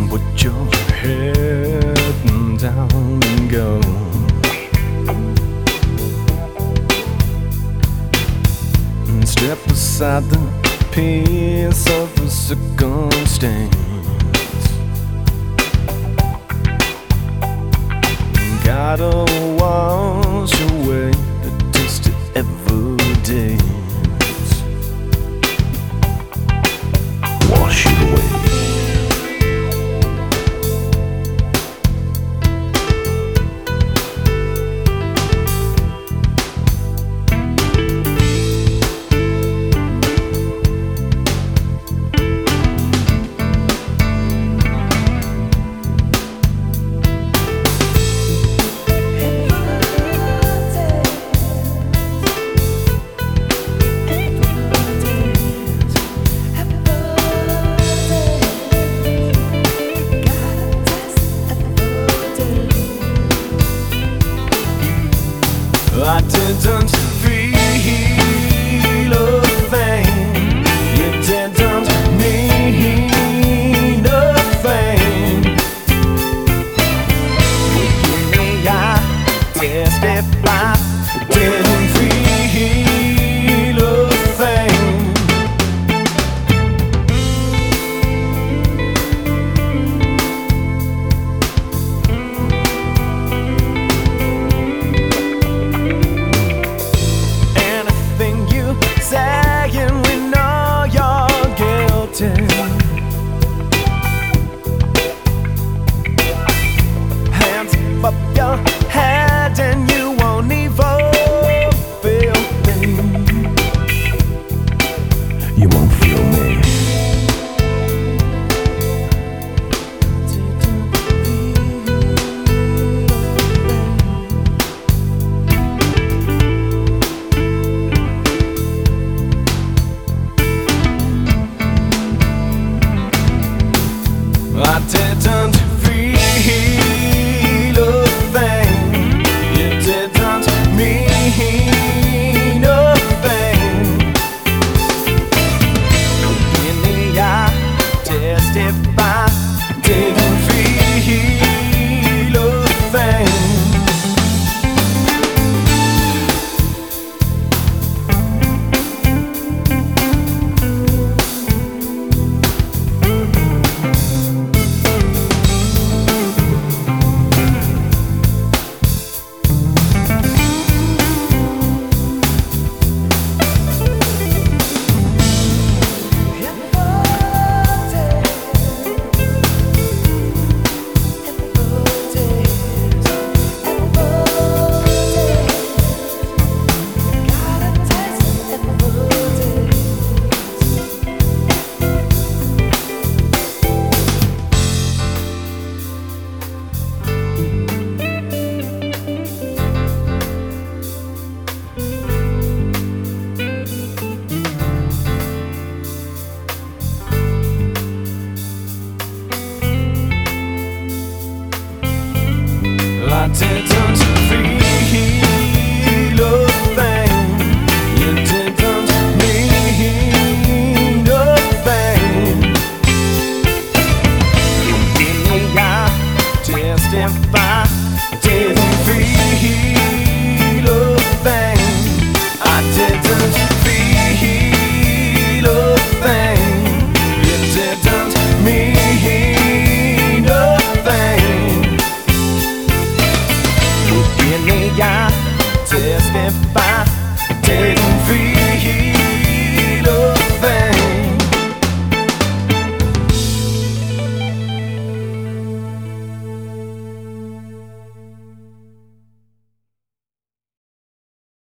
Put your head down and go. And step aside the piece of a circumstance. Gotta wash away the taste of evidence. Wash it away. I didn't feel a thing. You didn't mean a thing. I testify, didn't feel a thing. Saying we know you're guilty. Hands up your head and you won't even feel me. You won't feel me. I didn't feel a thing. You didn't mean a thing. In the eye, testify, didn't feel a thing. I didn't feel